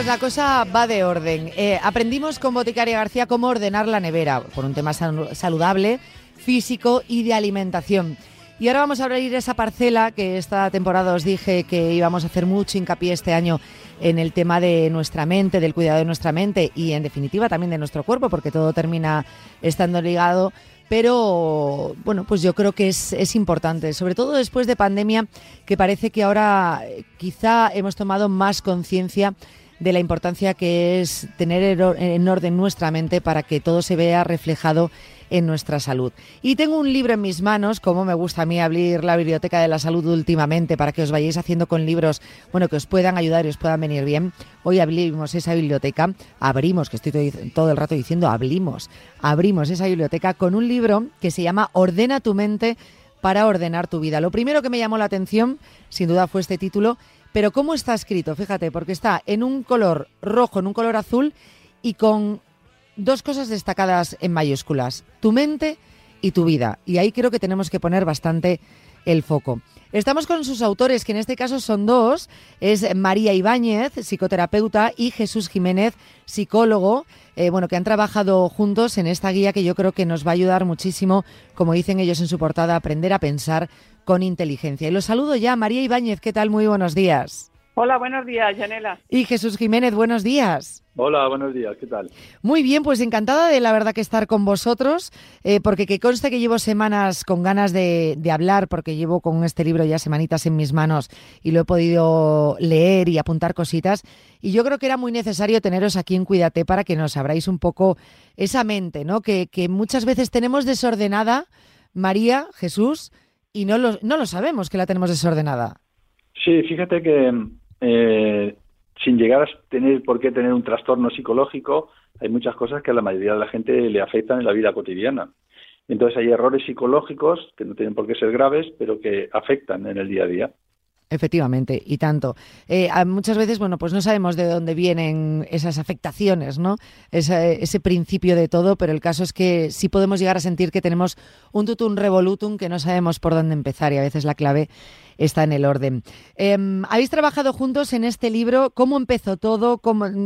Chicos, la cosa va de orden. Aprendimos con Boticaria García cómo ordenar la nevera por un tema saludable, físico y de alimentación. Y ahora vamos a abrir esa parcela que esta temporada os dije que íbamos a hacer mucho hincapié este año en el tema de nuestra mente, del cuidado de nuestra mente y en definitiva también de nuestro cuerpo, porque todo termina estando ligado. Pero bueno, pues yo creo que es importante, sobre todo después de pandemia, que parece que ahora quizá hemos tomado más conciencia de la importancia que es tener en orden nuestra mente para que todo se vea reflejado en nuestra salud. Y tengo un libro en mis manos, como me gusta a mí abrir la biblioteca de la salud últimamente, para que os vayáis haciendo con libros, bueno, que os puedan ayudar y os puedan venir bien. Hoy abrimos esa biblioteca, que estoy todo el rato diciendo abrimos esa biblioteca con un libro que se llama Ordena tu mente para ordenar tu vida. Lo primero que me llamó la atención, sin duda, fue este título, pero cómo está escrito, fíjate, porque está en un color rojo, en un color azul y con dos cosas destacadas en mayúsculas, tu mente y tu vida. Y ahí creo que tenemos que poner bastante el foco. Estamos con sus autores, que en este caso son dos, es María Ibáñez, psicoterapeuta, y Jesús Jiménez, psicólogo, que han trabajado juntos en esta guía que yo creo que nos va a ayudar muchísimo, como dicen ellos en su portada, a aprender a pensar con inteligencia. Y los saludo ya. María Ibáñez, ¿qué tal? Muy buenos días. Hola, buenos días, Yanela. Y Jesús Jiménez, buenos días. Hola, buenos días, ¿qué tal? Muy bien, pues encantada de la verdad que estar con vosotros, porque que conste que llevo semanas con ganas de hablar, porque llevo con este libro ya semanitas en mis manos y lo he podido leer y apuntar cositas, y yo creo que era muy necesario teneros aquí en Cuídate para que nos abráis un poco esa mente, ¿no? Que muchas veces tenemos desordenada, María, Jesús, y no lo sabemos que la tenemos desordenada. Sí, fíjate que sin llegar a tener por qué tener un trastorno psicológico, hay muchas cosas que a la mayoría de la gente le afectan en la vida cotidiana. Entonces hay errores psicológicos que no tienen por qué ser graves, pero que afectan en el día a día. Efectivamente, y tanto. Muchas veces, pues no sabemos de dónde vienen esas afectaciones, ¿no? Ese principio de todo, pero el caso es que sí podemos llegar a sentir que tenemos un tutum revolutum que no sabemos por dónde empezar y a veces la clave está en el orden. Habéis trabajado juntos en este libro. ¿Cómo empezó todo?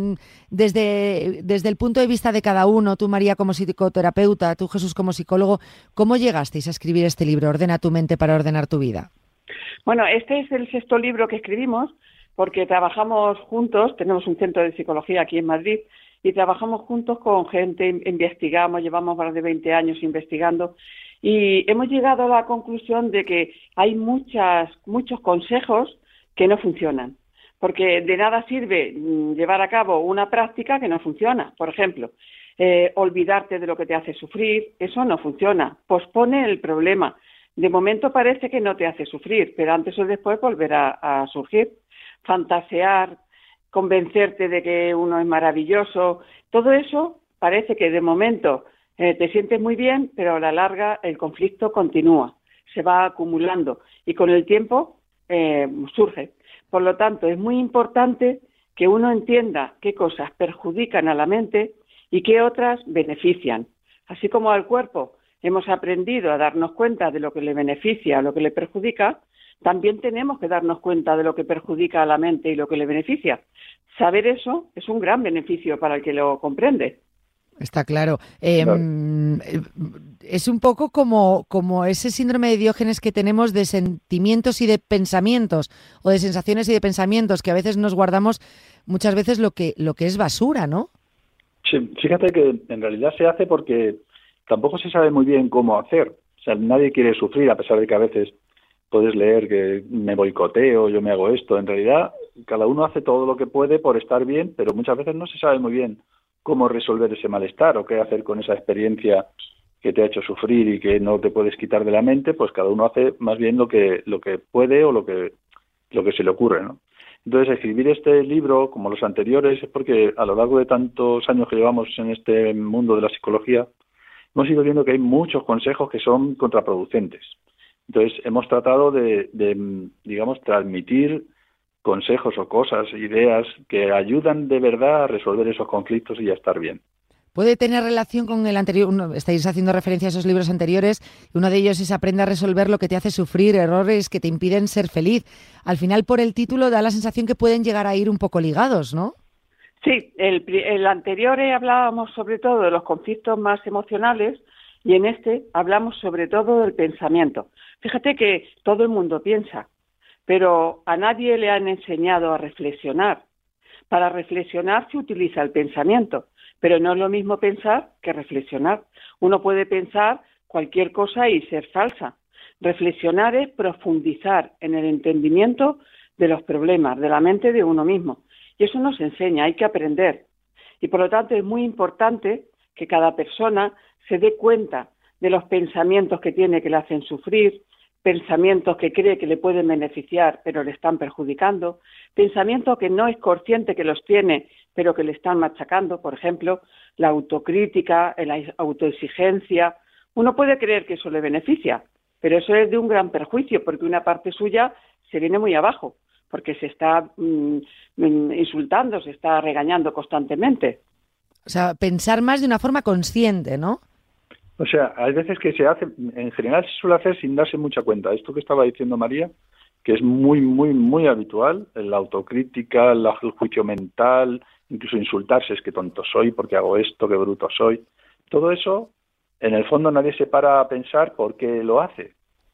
Desde el punto de vista de cada uno, tú, María, como psicoterapeuta, tú, Jesús, como psicólogo, ¿cómo llegasteis a escribir este libro, Ordena tu mente para ordenar tu vida? Bueno, este es el 6º libro que escribimos porque trabajamos juntos, tenemos un centro de psicología aquí en Madrid y trabajamos juntos con gente, investigamos, llevamos más de 20 años investigando y hemos llegado a la conclusión de que hay muchos consejos que no funcionan, porque de nada sirve llevar a cabo una práctica que no funciona. Por ejemplo, olvidarte de lo que te hace sufrir, eso no funciona, pospone el problema. De momento parece que no te hace sufrir, pero antes o después volverá a surgir. Fantasear, convencerte de que uno es maravilloso, todo eso parece que de momento te sientes muy bien, pero a la larga el conflicto continúa, se va acumulando y con el tiempo surge. Por lo tanto, es muy importante que uno entienda qué cosas perjudican a la mente y qué otras benefician, así como al cuerpo. Hemos aprendido a darnos cuenta de lo que le beneficia o lo que le perjudica, también tenemos que darnos cuenta de lo que perjudica a la mente y lo que le beneficia. Saber eso es un gran beneficio para el que lo comprende. Está claro. Es un poco como ese síndrome de Diógenes que tenemos de sentimientos y de pensamientos, o de sensaciones y de pensamientos, que a veces nos guardamos muchas veces lo que es basura, ¿no? Sí, fíjate que en realidad se hace porque tampoco se sabe muy bien cómo hacer. O sea, nadie quiere sufrir, a pesar de que a veces puedes leer que me boicoteo, yo me hago esto. En realidad, cada uno hace todo lo que puede por estar bien, pero muchas veces no se sabe muy bien cómo resolver ese malestar o qué hacer con esa experiencia que te ha hecho sufrir y que no te puedes quitar de la mente. Pues cada uno hace más bien lo que puede o lo que se le ocurre, ¿no? Entonces, escribir este libro, como los anteriores, es porque a lo largo de tantos años que llevamos en este mundo de la psicología, hemos ido viendo que hay muchos consejos que son contraproducentes. Entonces, hemos tratado de transmitir consejos o cosas, ideas que ayudan de verdad a resolver esos conflictos y a estar bien. ¿Puede tener relación con el anterior? Estáis haciendo referencia a esos libros anteriores. Uno de ellos es Aprende a resolver lo que te hace sufrir, errores que te impiden ser feliz. Al final, por el título, da la sensación que pueden llegar a ir un poco ligados, ¿no? Sí, el anterior hablábamos sobre todo de los conflictos más emocionales y en este hablamos sobre todo del pensamiento. Fíjate que todo el mundo piensa, pero a nadie le han enseñado a reflexionar. Para reflexionar se utiliza el pensamiento, pero no es lo mismo pensar que reflexionar. Uno puede pensar cualquier cosa y ser falsa. Reflexionar es profundizar en el entendimiento de los problemas, de la mente de uno mismo. Y eso nos enseña, hay que aprender. Y por lo tanto es muy importante que cada persona se dé cuenta de los pensamientos que tiene que le hacen sufrir, pensamientos que cree que le pueden beneficiar pero le están perjudicando, pensamientos que no es consciente que los tiene pero que le están machacando, por ejemplo, la autocrítica, la autoexigencia. Uno puede creer que eso le beneficia, pero eso es de un gran perjuicio porque una parte suya se viene muy abajo, porque se está insultando, se está regañando constantemente. O sea, pensar más de una forma consciente, ¿no? O sea, hay veces que se hace, en general se suele hacer sin darse mucha cuenta. Esto que estaba diciendo María, que es muy, muy, muy habitual, la autocrítica, el juicio mental, incluso insultarse, es que tonto soy, porque hago esto, qué bruto soy. Todo eso, en el fondo nadie se para a pensar por qué lo hace.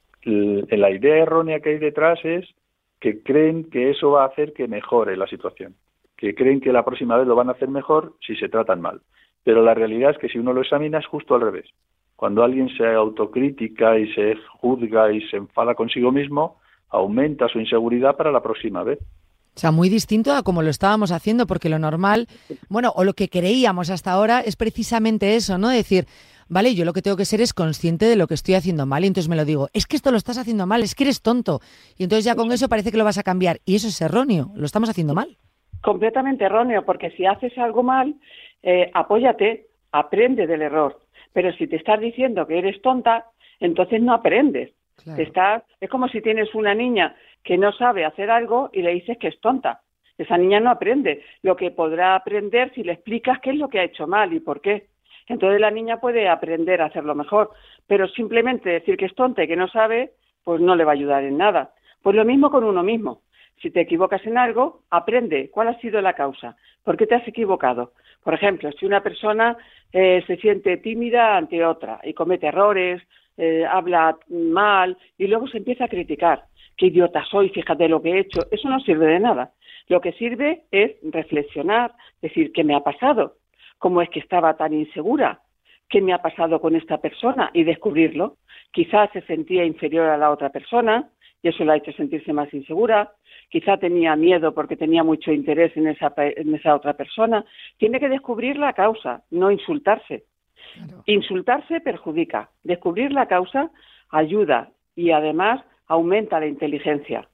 La idea errónea que hay detrás es que creen que eso va a hacer que mejore la situación, que creen que la próxima vez lo van a hacer mejor si se tratan mal. Pero la realidad es que si uno lo examina es justo al revés. Cuando alguien se autocrítica y se juzga y se enfada consigo mismo, aumenta su inseguridad para la próxima vez. O sea, muy distinto a como lo estábamos haciendo, porque lo normal, bueno, o lo que creíamos hasta ahora es precisamente eso, ¿no? Decir, vale, yo lo que tengo que ser es consciente de lo que estoy haciendo mal y entonces me lo digo, es que esto lo estás haciendo mal, es que eres tonto. Y entonces ya con eso parece que lo vas a cambiar. Y eso es erróneo, lo estamos haciendo mal. Completamente erróneo, porque si haces algo mal, apóyate, aprende del error. Pero si te estás diciendo que eres tonta, entonces no aprendes. Claro. Es como si tienes una niña que no sabe hacer algo y le dices que es tonta. Esa niña no aprende. Lo que podrá aprender si le explicas qué es lo que ha hecho mal y por qué. Entonces la niña puede aprender a hacerlo mejor. Pero simplemente decir que es tonta y que no sabe, pues no le va a ayudar en nada. Pues lo mismo con uno mismo. Si te equivocas en algo, aprende cuál ha sido la causa, por qué te has equivocado. Por ejemplo, si una persona se siente tímida ante otra y comete errores, habla mal y luego se empieza a criticar. Qué idiota soy, fíjate lo que he hecho. Eso no sirve de nada. Lo que sirve es reflexionar, decir, ¿qué me ha pasado? ¿Cómo es que estaba tan insegura? ¿Qué me ha pasado con esta persona? Y descubrirlo. Quizás se sentía inferior a la otra persona y eso la ha hecho sentirse más insegura. Quizá tenía miedo porque tenía mucho interés en esa otra persona. Tiene que descubrir la causa, no insultarse. Claro. Insultarse perjudica. Descubrir la causa ayuda y además aumenta la inteligencia.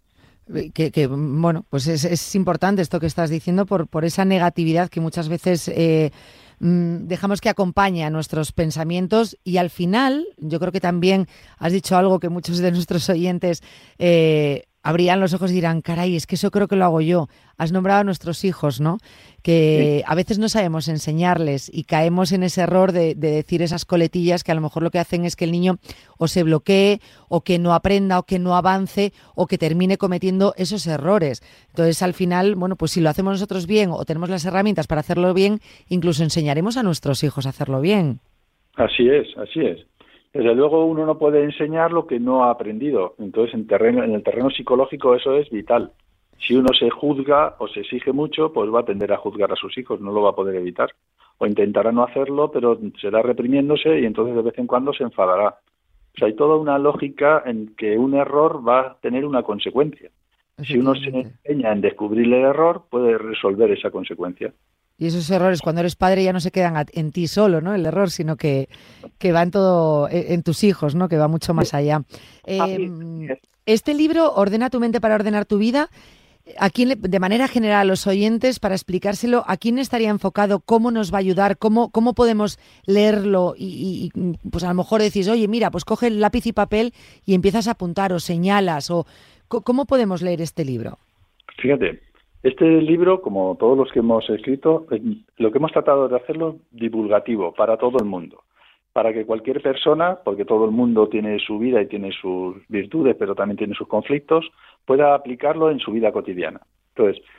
Bueno, pues es importante esto que estás diciendo por esa negatividad que muchas veces dejamos que acompañe a nuestros pensamientos y al final yo creo que también has dicho algo que muchos de nuestros oyentes abrirán los ojos y dirán, caray, es que eso creo que lo hago yo. Has nombrado a nuestros hijos, ¿no? Que a veces no sabemos enseñarles y caemos en ese error de decir esas coletillas que a lo mejor lo que hacen es que el niño o se bloquee o que no aprenda o que no avance o que termine cometiendo esos errores. Entonces, al final, bueno, pues si lo hacemos nosotros bien o tenemos las herramientas para hacerlo bien, incluso enseñaremos a nuestros hijos a hacerlo bien. Así es, así es. Desde luego uno no puede enseñar lo que no ha aprendido. Entonces, en el terreno psicológico eso es vital. Si uno se juzga o se exige mucho, pues va a tender a juzgar a sus hijos, no lo va a poder evitar. O intentará no hacerlo, pero será reprimiéndose y entonces de vez en cuando se enfadará. O sea, hay toda una lógica en que un error va a tener una consecuencia. Si uno se empeña en descubrir el error, puede resolver esa consecuencia. Y esos errores, cuando eres padre, ya no se quedan en ti solo, ¿no? El error, sino que va en todo, en tus hijos, ¿no? Que va mucho más allá. Este libro, Ordena tu mente para ordenar tu vida, ¿a quién, de manera general a los oyentes, para explicárselo, a quién estaría enfocado? ¿Cómo nos va a ayudar? ¿Cómo podemos leerlo? Y pues a lo mejor decís, oye, mira, pues coge el lápiz y papel y empiezas a apuntar o señalas. O ¿cómo podemos leer este libro? Fíjate. Este libro, como todos los que hemos escrito, lo que hemos tratado de hacerlo divulgativo para todo el mundo, para que cualquier persona, porque todo el mundo tiene su vida y tiene sus virtudes, pero también tiene sus conflictos, pueda aplicarlo en su vida cotidiana. Entonces,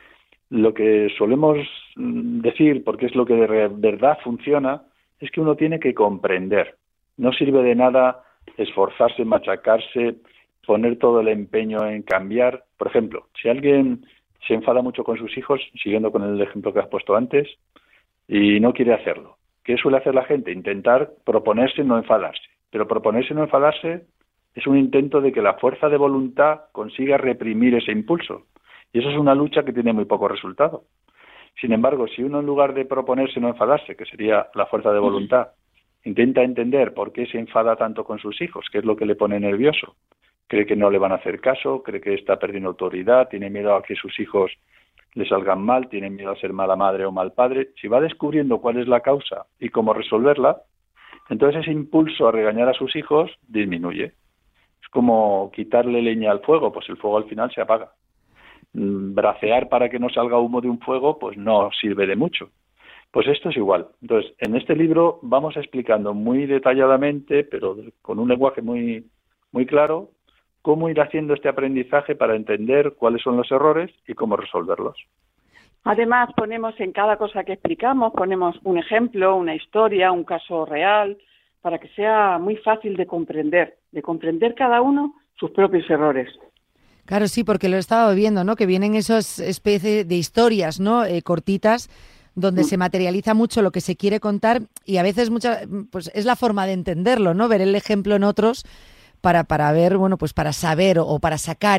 Lo que solemos decir, porque es lo que de verdad funciona, es que uno tiene que comprender. No sirve de nada esforzarse, machacarse, poner todo el empeño en cambiar. Por ejemplo, si alguien se enfada mucho con sus hijos, siguiendo con el ejemplo que has puesto antes, y no quiere hacerlo, ¿qué suele hacer la gente? Intentar proponerse no enfadarse. Pero proponerse no enfadarse es un intento de que la fuerza de voluntad consiga reprimir ese impulso. Y eso es una lucha que tiene muy poco resultado. Sin embargo, si uno en lugar de proponerse no enfadarse, que sería la fuerza de voluntad, intenta entender por qué se enfada tanto con sus hijos, qué es lo que le pone nervioso, cree que no le van a hacer caso, cree que está perdiendo autoridad, tiene miedo a que sus hijos le salgan mal, tiene miedo a ser mala madre o mal padre, si va descubriendo cuál es la causa y cómo resolverla, entonces ese impulso a regañar a sus hijos disminuye. Es como quitarle leña al fuego, pues el fuego al final se apaga. Bracear para que no salga humo de un fuego, pues no sirve de mucho. Pues esto es igual. Entonces, en este libro vamos explicando muy detalladamente, pero con un lenguaje muy, muy claro, cómo ir haciendo este aprendizaje para entender cuáles son los errores y cómo resolverlos. Además, ponemos en cada cosa que explicamos, ponemos un ejemplo, una historia, un caso real, para que sea muy fácil de comprender cada uno sus propios errores. Claro, sí, porque lo he estado viendo, ¿no? Que vienen esas especies de historias, ¿no? Cortitas, donde se materializa mucho lo que se quiere contar y a veces pues es la forma de entenderlo, ¿no? Ver el ejemplo en otros para ver, bueno, pues para saber o para sacar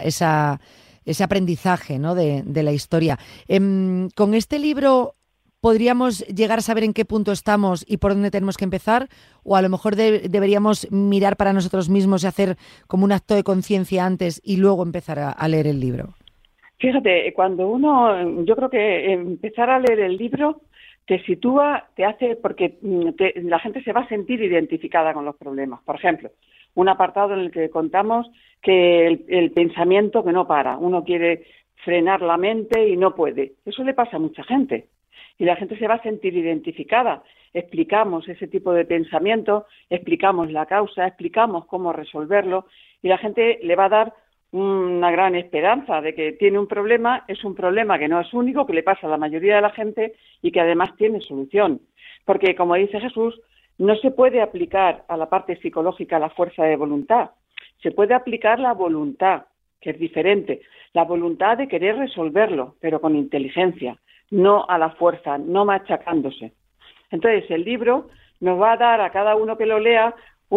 ese aprendizaje, ¿no? de la historia. Con este libro podríamos llegar a saber en qué punto estamos y por dónde tenemos que empezar, o a lo mejor deberíamos mirar para nosotros mismos y hacer como un acto de conciencia antes y luego empezar a leer el libro. Fíjate, yo creo que empezar a leer el libro te sitúa, te hace, porque la gente se va a sentir identificada con los problemas. Por ejemplo, un apartado en el que contamos que el pensamiento que no para, uno quiere frenar la mente y no puede. Eso le pasa a mucha gente. Y la gente se va a sentir identificada. Explicamos ese tipo de pensamiento, explicamos la causa, explicamos cómo resolverlo y la gente le va a dar una gran esperanza de que tiene un problema, es un problema que no es único, que le pasa a la mayoría de la gente y que además tiene solución. Porque, como dice Jesús, no se puede aplicar a la parte psicológica la fuerza de voluntad. Se puede aplicar la voluntad, que es diferente. La voluntad de querer resolverlo, pero con inteligencia, no a la fuerza, no machacándose. Entonces, el libro nos va a dar a cada uno que lo lea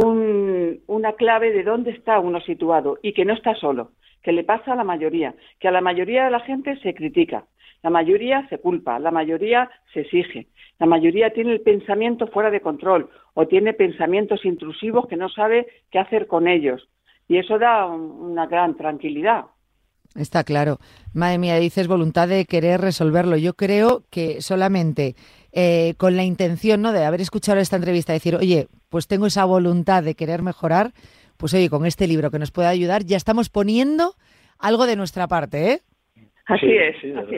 una clave de dónde está uno situado y que no está solo, que le pasa a la mayoría, que a la mayoría de la gente se critica, la mayoría se culpa, la mayoría se exige, la mayoría tiene el pensamiento fuera de control o tiene pensamientos intrusivos que no sabe qué hacer con ellos y eso da una gran tranquilidad. Está claro. Madre mía, dices voluntad de querer resolverlo. Yo creo que solamente con la intención, ¿no?, de haber escuchado esta entrevista, decir, oye, pues tengo esa voluntad de querer mejorar, pues oye, con este libro que nos puede ayudar, ya estamos poniendo algo de nuestra parte, ¿eh? Así es.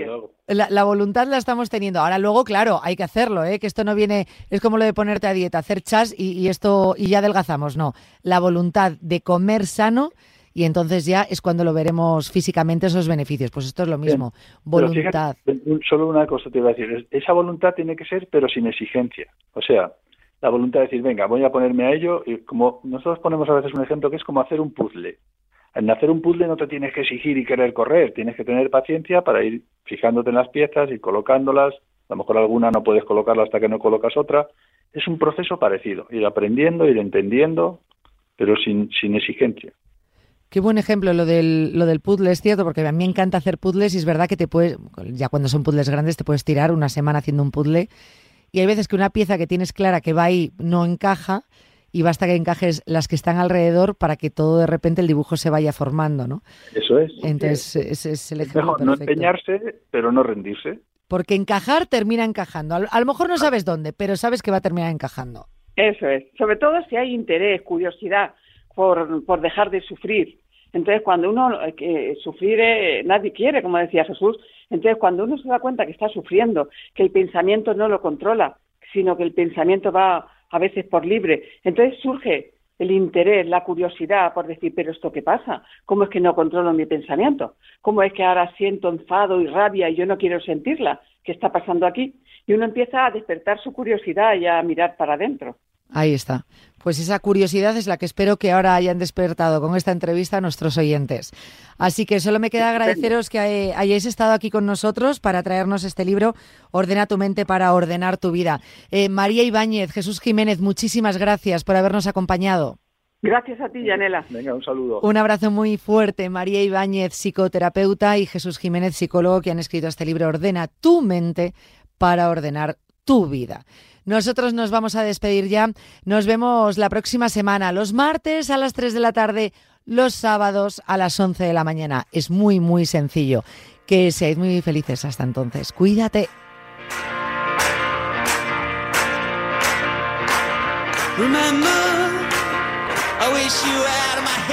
La voluntad la estamos teniendo. Ahora luego, claro, hay que hacerlo, ¿eh? Que esto no viene, es como lo de ponerte a dieta, hacer chas y esto y ya adelgazamos, no. La voluntad de comer sano y entonces ya es cuando lo veremos físicamente esos beneficios. Pues esto es lo mismo, voluntad. Fíjate, solo una cosa te iba a decir, esa voluntad tiene que ser pero sin exigencia. O sea, la voluntad de decir, venga, voy a ponerme a ello, y como nosotros ponemos a veces un ejemplo que es como hacer un puzzle. En hacer un puzzle no te tienes que exigir y querer correr, tienes que tener paciencia para ir fijándote en las piezas y colocándolas, a lo mejor alguna no puedes colocarla hasta que no colocas otra. Es un proceso parecido, ir aprendiendo, ir entendiendo, pero sin exigencia. Qué buen ejemplo lo del puzzle, es cierto, porque a mí me encanta hacer puzzles y es verdad que te puedes, ya cuando son puzzles grandes, te puedes tirar una semana haciendo un puzzle y hay veces que una pieza que tienes clara que va ahí no encaja y basta que encajes las que están alrededor para que todo de repente el dibujo se vaya formando, ¿no? Eso es. Entonces ese es el ejemplo mejor perfecto. No empeñarse, pero no rendirse. Porque encajar termina encajando. A lo mejor no sabes dónde, pero sabes que va a terminar encajando. Eso es. Sobre todo si hay interés, curiosidad por dejar de sufrir. Entonces, cuando uno sufrir nadie quiere, como decía Jesús. Entonces, cuando uno se da cuenta que está sufriendo, que el pensamiento no lo controla, sino que el pensamiento va a veces por libre, entonces surge el interés, la curiosidad por decir, pero ¿esto qué pasa? ¿Cómo es que no controlo mi pensamiento? ¿Cómo es que ahora siento enfado y rabia y yo no quiero sentirla? ¿Qué está pasando aquí? Y uno empieza a despertar su curiosidad y a mirar para adentro. Ahí está. Pues esa curiosidad es la que espero que ahora hayan despertado con esta entrevista a nuestros oyentes. Así que solo me queda agradeceros que hayáis estado aquí con nosotros para traernos este libro, Ordena tu mente para ordenar tu vida. María Ibáñez, Jesús Jiménez, muchísimas gracias por habernos acompañado. Gracias a ti, Yanela. Venga, un saludo. Un abrazo muy fuerte. María Ibáñez, psicoterapeuta, y Jesús Jiménez, psicólogo, que han escrito este libro, Ordena tu mente para ordenar tu vida. Nosotros nos vamos a despedir ya. Nos vemos la próxima semana, los martes a las 3 de la tarde, los sábados a las 11 de la mañana. Es muy, muy sencillo. Que seáis muy felices hasta entonces. Cuídate. Remember, I wish you out of my